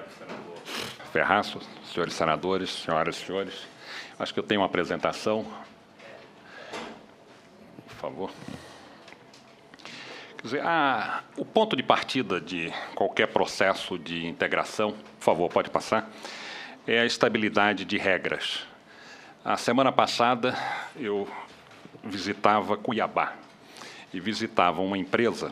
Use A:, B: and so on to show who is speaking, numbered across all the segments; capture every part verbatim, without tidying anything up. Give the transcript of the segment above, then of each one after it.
A: Ferraço, senhores senadores, senhoras e senhores, acho que eu tenho uma apresentação. Por favor. Quer dizer, a, o ponto de partida de qualquer processo de integração, por favor, pode passar, é a estabilidade de regras. A semana passada eu visitava Cuiabá e visitava uma empresa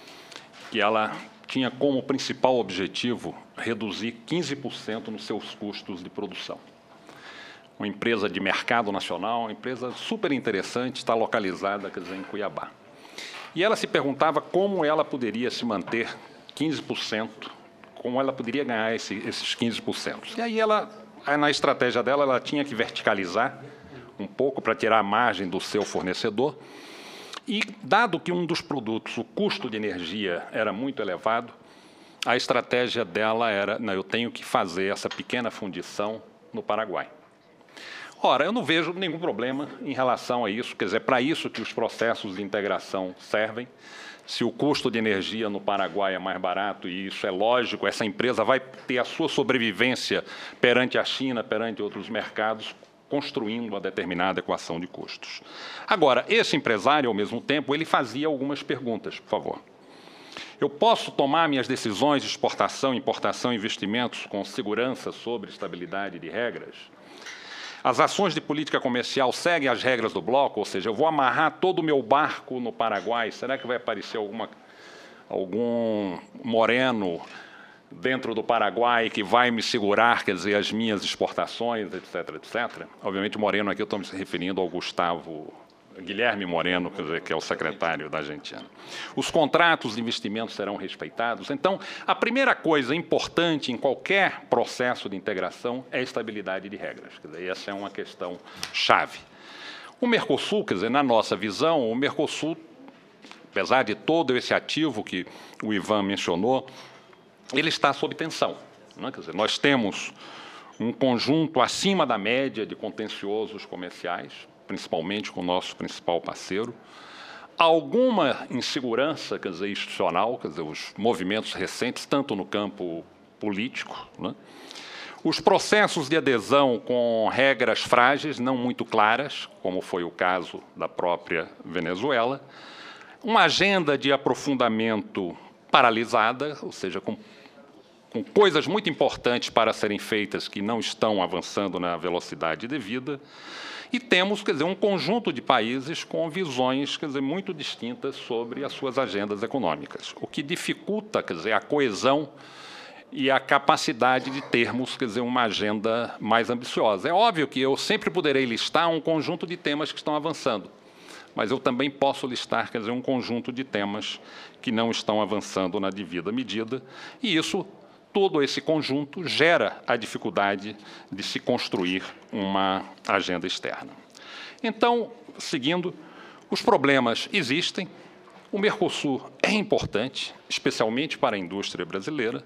A: que ela tinha como principal objetivo reduzir quinze por cento nos seus custos de produção. Uma empresa de mercado nacional, uma empresa super interessante, está localizada, quer dizer, em Cuiabá. E ela se perguntava como ela poderia se manter quinze por cento, como ela poderia ganhar esse, esses quinze por cento. E aí, ela, na estratégia dela, ela tinha que verticalizar um pouco para tirar a margem do seu fornecedor. E, dado que um dos produtos, o custo de energia era muito elevado, a estratégia dela era, não, eu tenho que fazer essa pequena fundição no Paraguai. Ora, eu não vejo nenhum problema em relação a isso, quer dizer, é para isso que os processos de integração servem. Se o custo de energia no Paraguai é mais barato, e isso é lógico, essa empresa vai ter a sua sobrevivência perante a China, perante outros mercados, construindo uma determinada equação de custos. Agora, esse empresário, ao mesmo tempo, ele fazia algumas perguntas, por favor. Eu posso tomar minhas decisões de exportação, importação e investimentos com segurança sobre estabilidade de regras? As ações de política comercial seguem as regras do bloco, ou seja, eu vou amarrar todo o meu barco no Paraguai, será que vai aparecer alguma, algum moreno dentro do Paraguai que vai me segurar, quer dizer, as minhas exportações, etc, etcétera? Obviamente, Moreno aqui eu estou me referindo ao Gustavo, Guilherme Moreno, quer dizer, que é o secretário da Argentina. Os contratos de investimento serão respeitados. Então, a primeira coisa importante em qualquer processo de integração é a estabilidade de regras. Quer dizer, essa é uma questão chave. O Mercosul, quer dizer, na nossa visão, o Mercosul, apesar de todo esse ativo que o Ivan mencionou, ele está sob tensão, né? Quer dizer, nós temos um conjunto acima da média de contenciosos comerciais, principalmente com o nosso principal parceiro, alguma insegurança, quer dizer, institucional, quer dizer, os movimentos recentes, tanto no campo político, né? Os processos de adesão com regras frágeis, não muito claras, como foi o caso da própria Venezuela, uma agenda de aprofundamento paralisada, ou seja, com com coisas muito importantes para serem feitas que não estão avançando na velocidade devida, e temos, quer dizer, um conjunto de países com visões, quer dizer, muito distintas sobre as suas agendas econômicas, o que dificulta, quer dizer, a coesão e a capacidade de termos, quer dizer, uma agenda mais ambiciosa. É óbvio que eu sempre poderei listar um conjunto de temas que estão avançando, mas eu também posso listar, quer dizer, um conjunto de temas que não estão avançando na devida medida, e isso todo esse conjunto gera a dificuldade de se construir uma agenda externa. Então, seguindo, os problemas existem, o Mercosul é importante, especialmente para a indústria brasileira,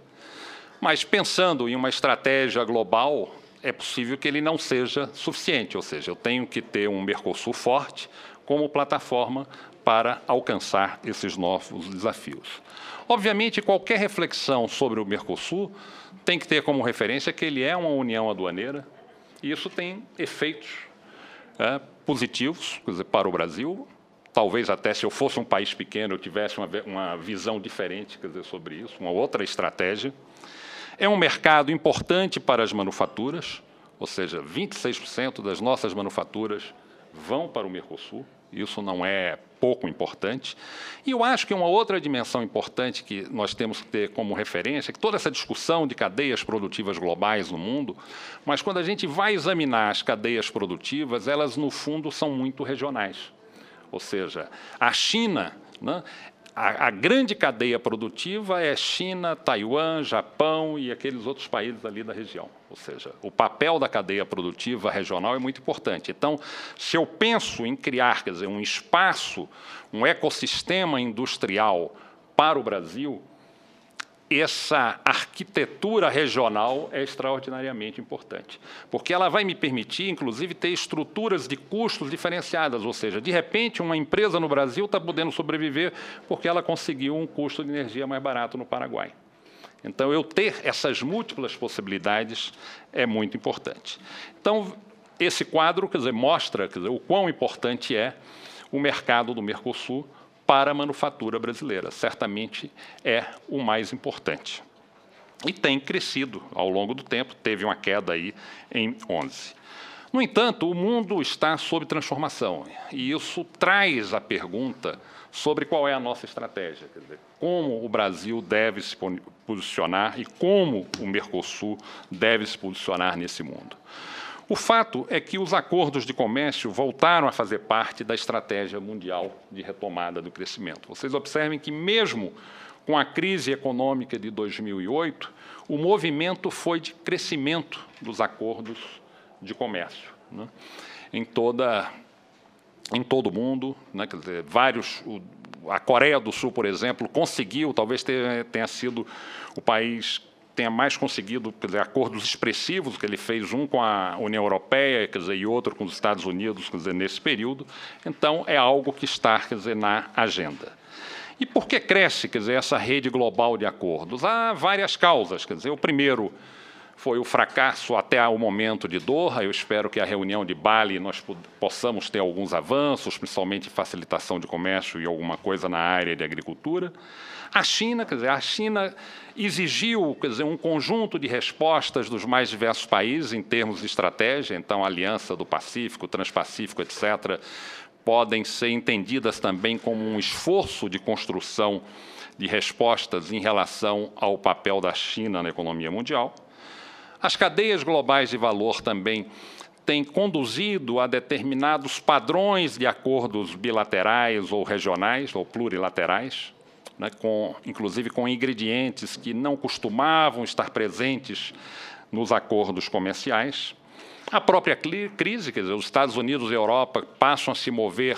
A: mas pensando em uma estratégia global, é possível que ele não seja suficiente, ou seja, eu tenho que ter um Mercosul forte como plataforma para alcançar esses novos desafios. Obviamente, qualquer reflexão sobre o Mercosul tem que ter como referência que ele é uma união aduaneira, e isso tem efeitos é, positivos, quer dizer, para o Brasil. Talvez até se eu fosse um país pequeno eu tivesse uma, uma visão diferente, quer dizer, sobre isso, uma outra estratégia. É um mercado importante para as manufaturas, ou seja, vinte e seis por cento das nossas manufaturas vão para o Mercosul. Isso não é pouco importante. E eu acho que uma outra dimensão importante que nós temos que ter como referência é que toda essa discussão de cadeias produtivas globais no mundo, mas quando a gente vai examinar as cadeias produtivas, elas, no fundo, são muito regionais. Ou seja, a China, né, a, a grande cadeia produtiva é China, Taiwan, Japão e aqueles outros países ali da região. Ou seja, o papel da cadeia produtiva regional é muito importante. Então, se eu penso em criar, quer dizer, um espaço, um ecossistema industrial para o Brasil, essa arquitetura regional é extraordinariamente importante, porque ela vai me permitir, inclusive, ter estruturas de custos diferenciadas, ou seja, de repente, uma empresa no Brasil está podendo sobreviver porque ela conseguiu um custo de energia mais barato no Paraguai. Então, eu ter essas múltiplas possibilidades é muito importante. Então, esse quadro, quer dizer, mostra, quer dizer, o quão importante é o mercado do Mercosul para a manufatura brasileira. Certamente é o mais importante. E tem crescido ao longo do tempo, teve uma queda aí em onze. No entanto, o mundo está sob transformação, e isso traz a pergunta sobre qual é a nossa estratégia, quer dizer, como o Brasil deve se posicionar e como o Mercosul deve se posicionar nesse mundo. O fato é que os acordos de comércio voltaram a fazer parte da estratégia mundial de retomada do crescimento. Vocês observem que, mesmo com a crise econômica de dois mil e oito, o movimento foi de crescimento dos acordos de comércio, né? em, toda, em todo o mundo, né? Quer dizer, vários, o, a Coreia do Sul, por exemplo, conseguiu, talvez tenha, tenha sido o país tenha mais conseguido, quer dizer, acordos expressivos, que ele fez um com a União Europeia, quer dizer, e outro com os Estados Unidos, quer dizer, nesse período. Então, é algo que está, quer dizer, na agenda. E por que cresce, quer dizer, essa rede global de acordos? Há várias causas, quer dizer, o primeiro foi o fracasso até o momento de Doha. Eu espero que a reunião de Bali nós possamos ter alguns avanços, principalmente facilitação de comércio e alguma coisa na área de agricultura. A China, quer dizer, a China exigiu, quer dizer, um conjunto de respostas dos mais diversos países em termos de estratégia. Então, a Aliança do Pacífico, Transpacífico, etcétera, podem ser entendidas também como um esforço de construção de respostas em relação ao papel da China na economia mundial. As cadeias globais de valor também têm conduzido a determinados padrões de acordos bilaterais ou regionais ou plurilaterais, né, com, inclusive com ingredientes que não costumavam estar presentes nos acordos comerciais. A própria crise, quer dizer, os Estados Unidos e a Europa passam a se mover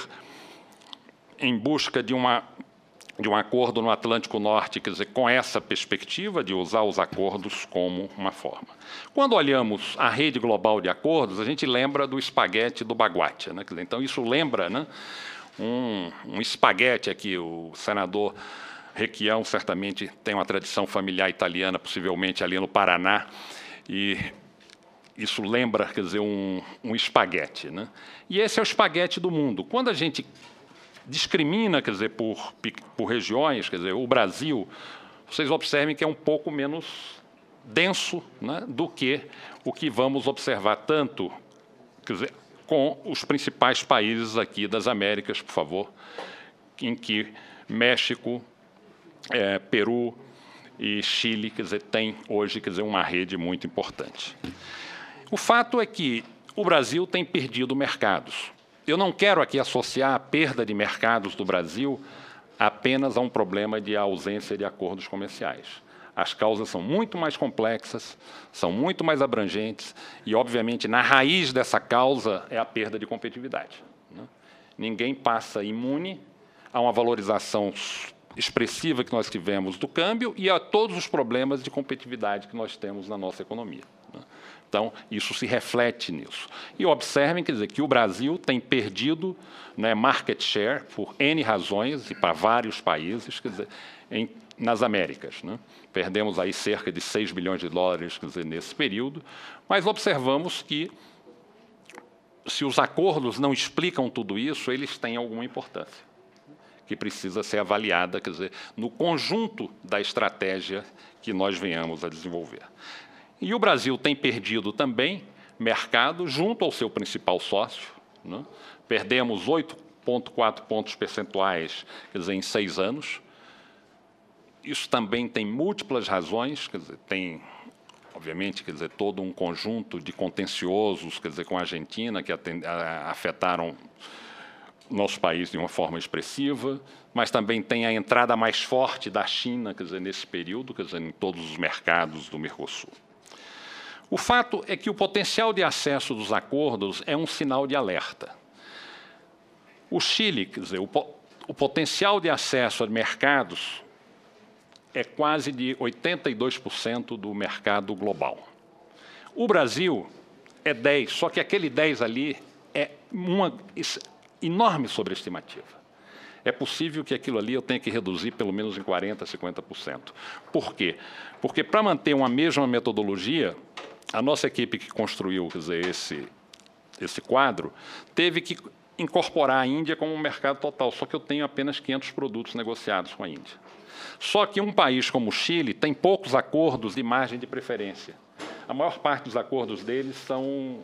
A: em busca de uma de um acordo no Atlântico Norte, quer dizer, com essa perspectiva de usar os acordos como uma forma. Quando olhamos a rede global de acordos, a gente lembra do espaguete do Baguate, né? Quer dizer, então, isso lembra, né, um, um espaguete aqui, o senador Requião certamente tem uma tradição familiar italiana, possivelmente ali no Paraná, e isso lembra, quer dizer, um, um espaguete, né? E esse é o espaguete do mundo. Quando a gente discrimina, quer dizer, por, por regiões, quer dizer, o Brasil, vocês observem que é um pouco menos denso, né, do que o que vamos observar tanto, quer dizer, com os principais países aqui das Américas, por favor, em que México, é, Peru e Chile, quer dizer, tem hoje, quer dizer, uma rede muito importante. O fato é que o Brasil tem perdido mercados. Eu não quero aqui associar a perda de mercados do Brasil apenas a um problema de ausência de acordos comerciais. As causas são muito mais complexas, são muito mais abrangentes e, obviamente, na raiz dessa causa é a perda de competitividade, né? Ninguém passa imune a uma valorização expressiva que nós tivemos do câmbio e a todos os problemas de competitividade que nós temos na nossa economia, né? Então, isso se reflete nisso. E observem, quer dizer, que o Brasil tem perdido, né, market share por N razões e para vários países, quer dizer, em, nas Américas, né? Perdemos aí cerca de seis bilhões de dólares, quer dizer, nesse período, mas observamos que, se os acordos não explicam tudo isso, eles têm alguma importância, que precisa ser avaliada, quer dizer, no conjunto da estratégia que nós venhamos a desenvolver. E o Brasil tem perdido também mercado junto ao seu principal sócio, né? Perdemos oito vírgula quatro pontos percentuais, quer dizer, em seis anos. Isso também tem múltiplas razões, quer dizer, tem, obviamente, quer dizer, todo um conjunto de contenciosos, quer dizer, com a Argentina, que afetaram nosso país de uma forma expressiva, mas também tem a entrada mais forte da China, quer dizer, nesse período, quer dizer, em todos os mercados do Mercosul. O fato é que o potencial de acesso dos acordos é um sinal de alerta. O Chile, quer dizer, o, o potencial de acesso a mercados é quase de oitenta e dois por cento do mercado global. O Brasil é dez por cento, só que aquele dez por cento ali é uma enorme sobreestimativa. é possível que aquilo ali eu tenha que reduzir pelo menos em quarenta por cento, cinquenta por cento. Por quê? Porque para manter uma mesma metodologia, a nossa equipe que construiu, quer dizer, esse, esse quadro, teve que incorporar a Índia como um mercado total, só que eu tenho apenas quinhentos produtos negociados com a Índia. Só que um país como o Chile tem poucos acordos de margem de preferência. A maior parte dos acordos deles são,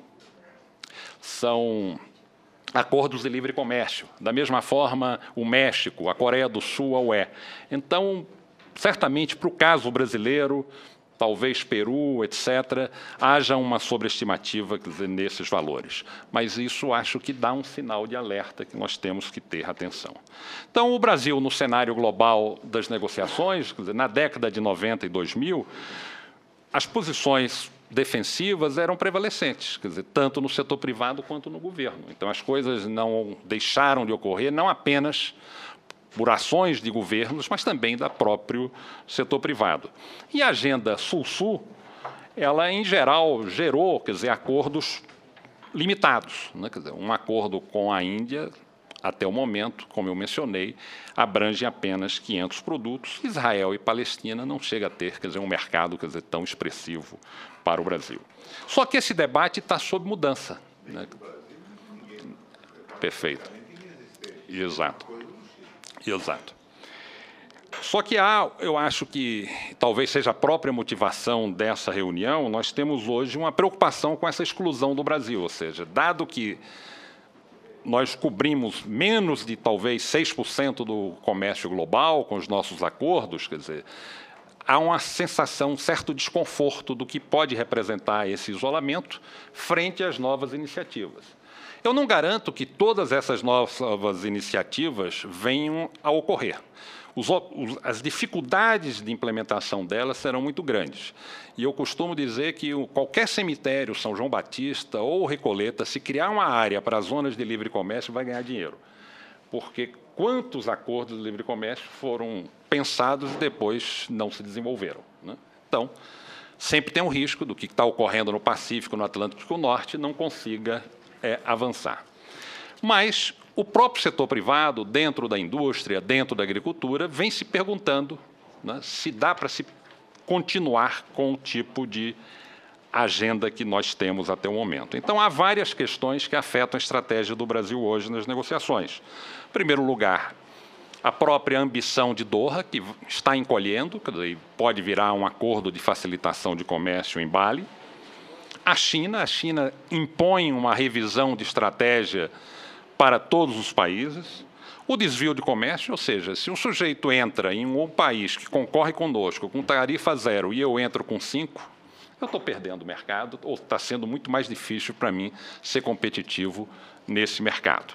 A: são acordos de livre comércio. Da mesma forma, o México, a Coreia do Sul, a U E. Então, certamente, para o caso brasileiro, talvez Peru, etcétera, haja uma sobreestimativa, quer dizer, nesses valores. Mas isso acho que dá um sinal de alerta que nós temos que ter atenção. Então, o Brasil, no cenário global das negociações, quer dizer, na década de noventa e dois mil, as posições defensivas eram prevalecentes, quer dizer, tanto no setor privado quanto no governo. Então, as coisas não deixaram de ocorrer, não apenas por ações de governos, mas também do próprio setor privado. E a agenda Sul-Sul, ela, em geral, gerou, quer dizer, acordos limitados, né? Quer dizer, um acordo com a Índia, até o momento, como eu mencionei, abrange apenas quinhentos produtos. Israel e Palestina não chega a ter, quer dizer, um mercado, quer dizer, tão expressivo para o Brasil. Só que esse debate está sob mudança, né? Perfeito. Exato. Exato. Só que há, eu acho que talvez seja a própria motivação dessa reunião, nós temos hoje uma preocupação com essa exclusão do Brasil, ou seja, dado que nós cobrimos menos de talvez seis por cento do comércio global com os nossos acordos, quer dizer, há uma sensação, um certo desconforto do que pode representar esse isolamento frente às novas iniciativas. Eu não garanto que todas essas novas iniciativas venham a ocorrer. Os, os, as dificuldades de implementação delas serão muito grandes. E eu costumo dizer que o, qualquer cemitério, São João Batista ou Recoleta, se criar uma área para zonas de livre comércio, vai ganhar dinheiro. Porque quantos acordos de livre comércio foram pensados e depois não se desenvolveram, né? Então, sempre tem um risco do que está ocorrendo no Pacífico, no Atlântico Norte, não consiga é, avançar. Mas o próprio setor privado, dentro da indústria, dentro da agricultura, vem se perguntando, né, se dá para se continuar com o tipo de agenda que nós temos até o momento. Então, há várias questões que afetam a estratégia do Brasil hoje nas negociações. Em primeiro lugar, a própria ambição de Doha, que está encolhendo, quer dizer, pode virar um acordo de facilitação de comércio em Bali. A China, a China impõe uma revisão de estratégia para todos os países. O desvio de comércio, ou seja, se um sujeito entra em um país que concorre conosco com tarifa zero e eu entro com cinco, eu estou perdendo o mercado, ou está sendo muito mais difícil para mim ser competitivo nesse mercado.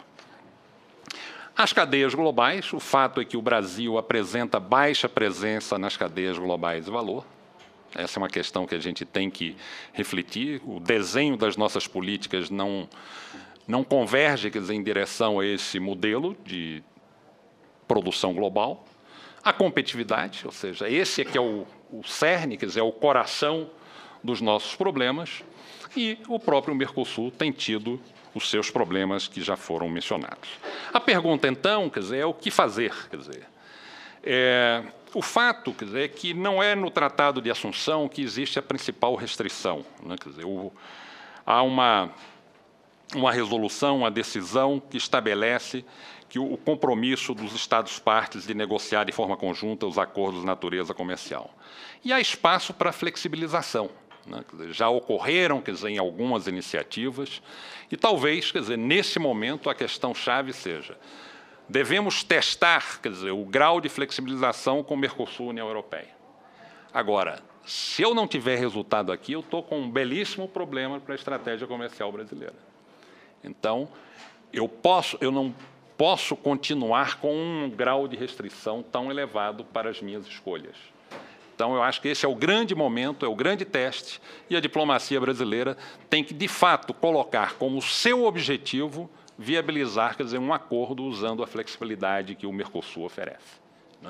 A: As cadeias globais, o fato é que o Brasil apresenta baixa presença nas cadeias globais de valor. Essa é uma questão que a gente tem que refletir. O desenho das nossas políticas não, não converge, quer dizer, em direção a esse modelo de produção global. A competitividade, ou seja, esse é que é o, o cerne, quer dizer, é o coração dos nossos problemas, e o próprio Mercosul tem tido os seus problemas que já foram mencionados. A pergunta, então, quer dizer, é o que fazer, quer dizer. É, o fato, quer dizer, é que não é no Tratado de Assunção que existe a principal restrição, né? Quer dizer, o, há uma, uma resolução, uma decisão que estabelece que o, o compromisso dos Estados-partes de negociar de forma conjunta os acordos de natureza comercial. E há espaço para flexibilização, né? Quer dizer, já ocorreram, quer dizer, em algumas iniciativas, e talvez, quer dizer, nesse momento, a questão-chave seja: devemos testar, quer dizer, o grau de flexibilização com o Mercosul e a União Europeia. Agora, se eu não tiver resultado aqui, eu estou com um belíssimo problema para a estratégia comercial brasileira. Então, eu, posso, eu não posso continuar com um grau de restrição tão elevado para as minhas escolhas. Então, eu acho que esse é o grande momento, é o grande teste, e a diplomacia brasileira tem que, de fato, colocar como seu objetivo viabilizar, quer dizer, um acordo usando a flexibilidade que o Mercosul oferece, né?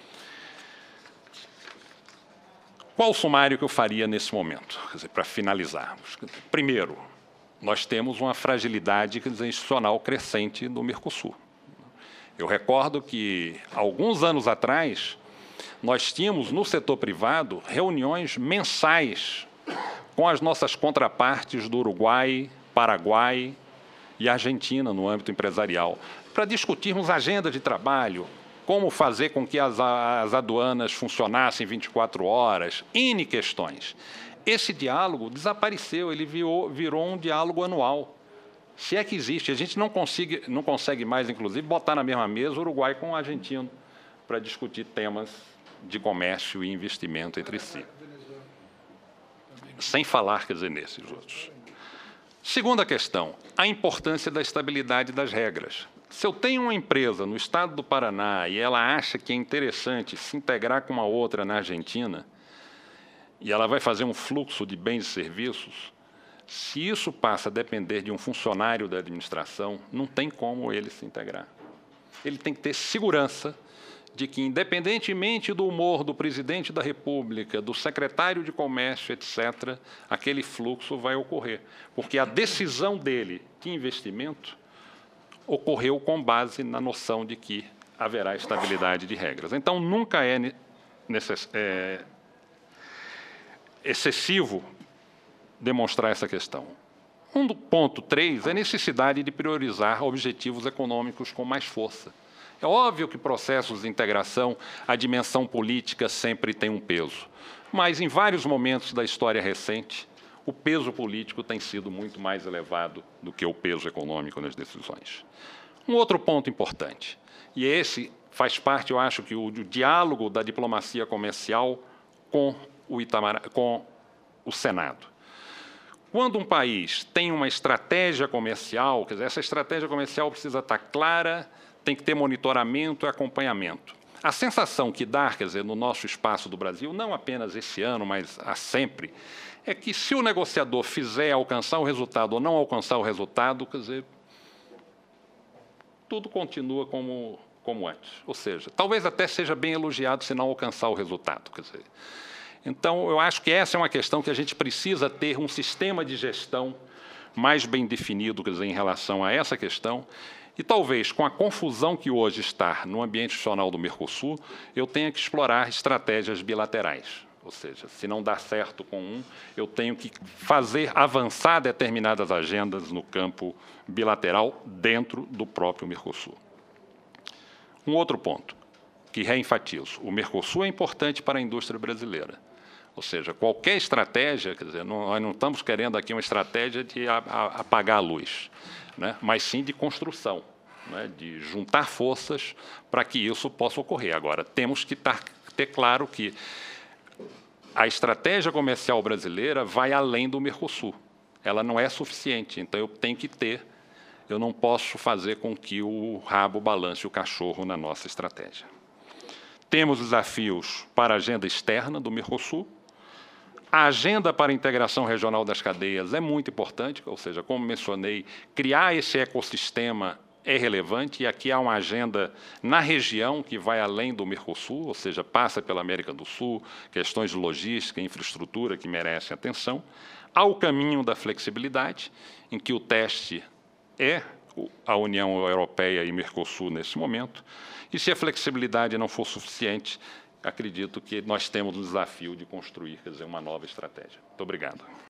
A: Qual o sumário que eu faria nesse momento, quer dizer, para finalizarmos? Primeiro, nós temos uma fragilidade, quer dizer, institucional crescente no Mercosul. Eu recordo que, alguns anos atrás, nós tínhamos no setor privado reuniões mensais com as nossas contrapartes do Uruguai, Paraguai e Argentina no âmbito empresarial, para discutirmos agenda de trabalho, como fazer com que as, as aduanas funcionassem vinte e quatro horas, N questões. Esse diálogo desapareceu, ele virou, virou um diálogo anual. Se é que existe, a gente não consegue, não consegue mais, inclusive, botar na mesma mesa o Uruguai com o argentino para discutir temas de comércio e investimento entre si. Sem falar, quer dizer, nesses outros. Segunda questão, a importância da estabilidade das regras. Se eu tenho uma empresa no estado do Paraná e ela acha que é interessante se integrar com uma outra na Argentina, e ela vai fazer um fluxo de bens e serviços, se isso passa a depender de um funcionário da administração, não tem como ele se integrar. Ele tem que ter segurança de que, independentemente do humor do presidente da República, do secretário de Comércio, etcétera, aquele fluxo vai ocorrer. Porque a decisão dele de investimento ocorreu com base na noção de que haverá estabilidade de regras. Então, nunca é, necess... é excessivo demonstrar essa questão. Um ponto três é a necessidade de priorizar objetivos econômicos com mais força. É óbvio que processos de integração, a dimensão política sempre tem um peso, mas em vários momentos da história recente, o peso político tem sido muito mais elevado do que o peso econômico nas decisões. Um outro ponto importante, e esse faz parte, eu acho, que o, o diálogo da diplomacia comercial com o, Itamara, com o Senado. Quando um país tem uma estratégia comercial, quer dizer, essa estratégia comercial precisa estar clara, tem que ter monitoramento e acompanhamento. A sensação que dá, quer dizer, no nosso espaço do Brasil, não apenas esse ano, mas há sempre, é que se o negociador fizer alcançar o resultado ou não alcançar o resultado, quer dizer, tudo continua como, como antes. Ou seja, talvez até seja bem elogiado se não alcançar o resultado. Quer dizer. Então, eu acho que essa é uma questão que a gente precisa ter um sistema de gestão mais bem definido, quer dizer, em relação a essa questão. E talvez, com a confusão que hoje está no ambiente institucional do Mercosul, eu tenha que explorar estratégias bilaterais. Ou seja, se não dá certo com um, eu tenho que fazer avançar determinadas agendas no campo bilateral dentro do próprio Mercosul. Um outro ponto, que reenfatizo. O Mercosul é importante para a indústria brasileira. Ou seja, qualquer estratégia, quer dizer, não, nós não estamos querendo aqui uma estratégia de a, a, apagar a luz, né? Mas sim de construção, né? De juntar forças para que isso possa ocorrer. Agora, temos que tar, ter claro que a estratégia comercial brasileira vai além do Mercosul. Ela não é suficiente, então eu tenho que ter, eu não posso fazer com que o rabo balance o cachorro na nossa estratégia. Temos desafios para a agenda externa do Mercosul. A agenda para a integração regional das cadeias é muito importante, ou seja, como mencionei, criar esse ecossistema é relevante, e aqui há uma agenda na região que vai além do Mercosul, ou seja, passa pela América do Sul, questões de logística, infraestrutura que merecem atenção. Há o caminho da flexibilidade, em que o teste é a União Europeia e Mercosul nesse momento, e se a flexibilidade não for suficiente, acredito que nós temos o desafio de construir, quer dizer, uma nova estratégia. Muito obrigado.